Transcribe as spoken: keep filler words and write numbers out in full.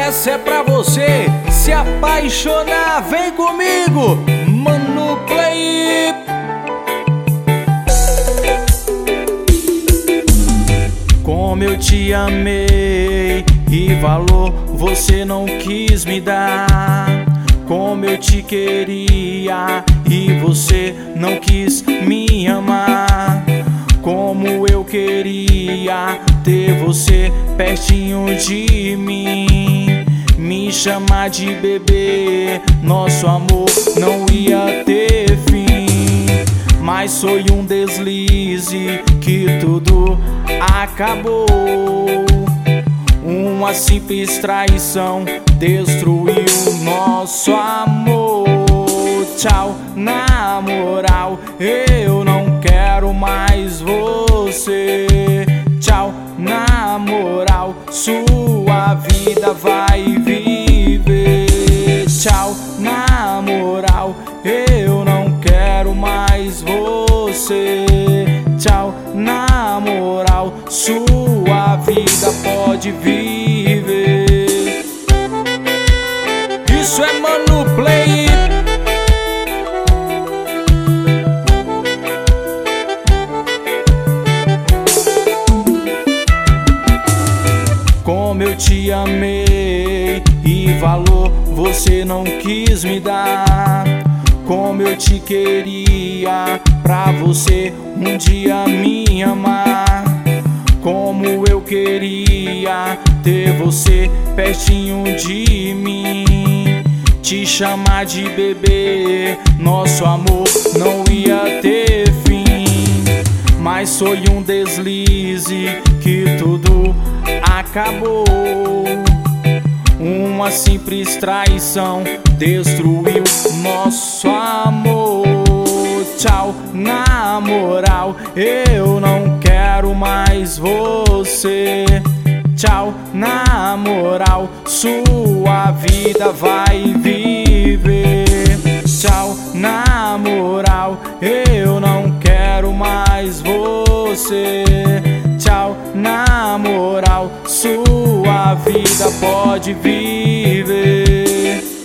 Essa é pra você se apaixonar. Vem comigo, Mano Play. Como eu te amei e valor você não quis me dar. Como eu te queria e você não quis me amar. Como eu queria ter você pertinho de mim, me chamar de bebê. Nosso amor não ia ter fim, mas foi um deslize que tudo acabou. Uma simples traição destruiu nosso amor. Tchau, na moral, eu não quero mais você. Tchau, na moral, sua vida vai viver. Tchau, na moral, eu não quero mais você. Tchau, na moral, sua vida pode viver. Isso é Mano Play. Como eu te amei e valor você não quis me dar. Como eu te queria pra você um dia me amar. Como eu queria ter você pertinho de mim, te chamar de bebê. Nosso amor não ia ter fim, mas foi um deslize que tudo acabou. Uma simples traição destruiu nosso amor. Tchau, na moral, eu não quero mais você. Tchau, na moral, sua vida vai viver. Tchau, na moral, eu não quero mais você. Tchau, na moral, sua vida pode viver.